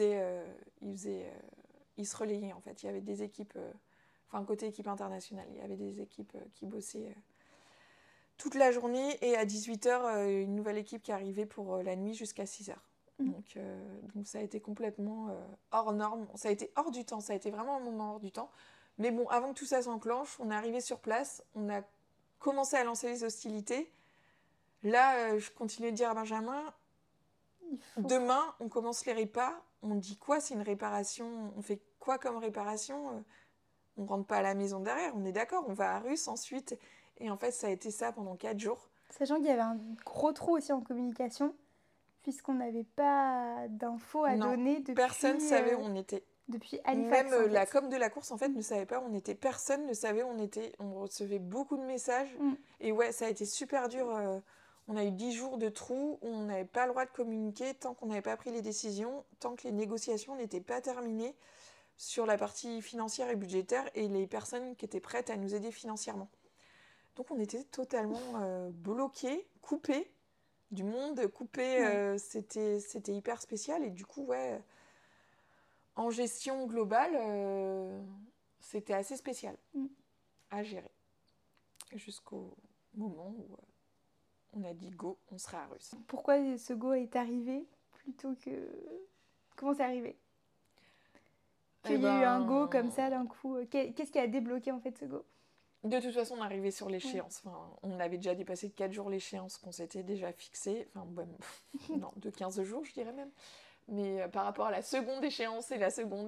ils se relayaient en fait. Il y avait des équipes, côté équipe internationale, il y avait des équipes qui bossaient toute la journée et à 18h, une nouvelle équipe qui arrivait pour la nuit jusqu'à 6h. Donc ça a été complètement hors norme. Ça a été hors du temps, ça a été vraiment un moment hors du temps. Mais bon, avant que tout ça s'enclenche, on est arrivé sur place, on a commencé à lancer les hostilités. Là, je continuais de dire à Benjamin, demain, on commence les répas. On dit quoi? C'est une réparation. On fait quoi comme réparation? On rentre pas à la maison derrière, on est d'accord, on va à Russe ensuite. Et en fait, ça a été ça pendant 4 jours. Sachant qu'il y avait un gros trou aussi en communication, puisqu'on n'avait pas d'infos à donner depuis... Personne ne savait où on était. Depuis Halifax, Même la com de la course, en fait, ne savait pas où on était. Personne ne savait où on était. On recevait beaucoup de messages. Et ouais, ça a été super dur. On a eu 10 jours de trou où on n'avait pas le droit de communiquer tant qu'on n'avait pas pris les décisions, tant que les négociations n'étaient pas terminées sur la partie financière et budgétaire et les personnes qui étaient prêtes à nous aider financièrement. Donc on était totalement bloqués, coupés du monde, coupés, c'était hyper spécial. Et du coup, en gestion globale, c'était assez spécial à gérer. Jusqu'au moment où on a dit go, on sera à Russe. Pourquoi ce go est arrivé plutôt que... Comment c'est arrivé ? Qu'il y ait eu un go comme ça d'un coup. Qu'est-ce qui a débloqué en fait ce go ? De toute façon, on arrivait sur l'échéance. Enfin, on avait déjà dépassé de 4 jours l'échéance qu'on s'était déjà fixée. Enfin, non, de 15 jours, je dirais même. Mais par rapport à la seconde échéance et la seconde.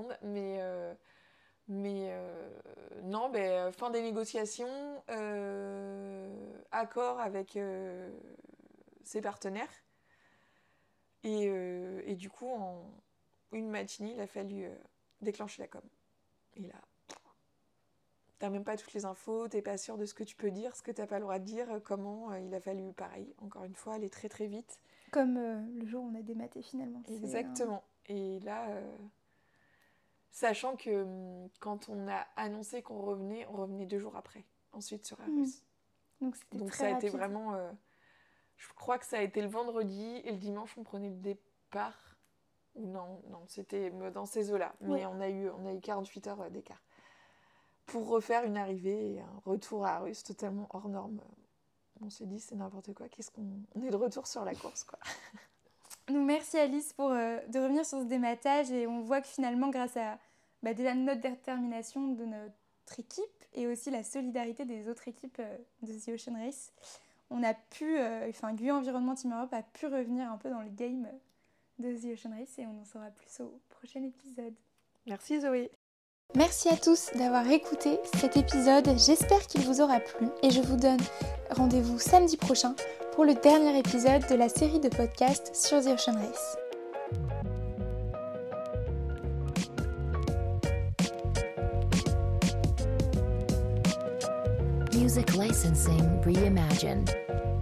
Non, fin des négociations, accord avec ses partenaires. Et du coup, en une matinée, il a fallu déclencher la com. Et là, t'as même pas toutes les infos, t'es pas sûr de ce que tu peux dire, ce que t'as pas le droit de dire, comment. Il a fallu, pareil, encore une fois, aller très très vite. Comme le jour où on a dématé finalement. Exactement. Et là, sachant que quand on a annoncé qu'on revenait, on revenait 2 jours après, ensuite sur Arus. Donc c'était Donc très ça a rapide. été vraiment... je crois que ça a été le vendredi et le dimanche, on prenait le départ. Non, c'était dans ces eaux-là. Mais on a eu 48 heures d'écart. Pour refaire une arrivée et un retour à Arus totalement hors norme. On s'est dit, c'est n'importe quoi. On est de retour sur la course, quoi. Donc merci Alice de revenir sur ce dématage. Et on voit que finalement, grâce à déjà notre détermination de notre équipe et aussi la solidarité des autres équipes de The Ocean Race, on a pu, Guyot Environnement Team Europe a pu revenir un peu dans le game de The Ocean Race et on en saura plus au prochain épisode. Merci Zoé. Merci à tous d'avoir écouté cet épisode, j'espère qu'il vous aura plu et je vous donne rendez-vous samedi prochain pour le dernier épisode de la série de podcasts sur The Ocean Race. Music licensing reimagined.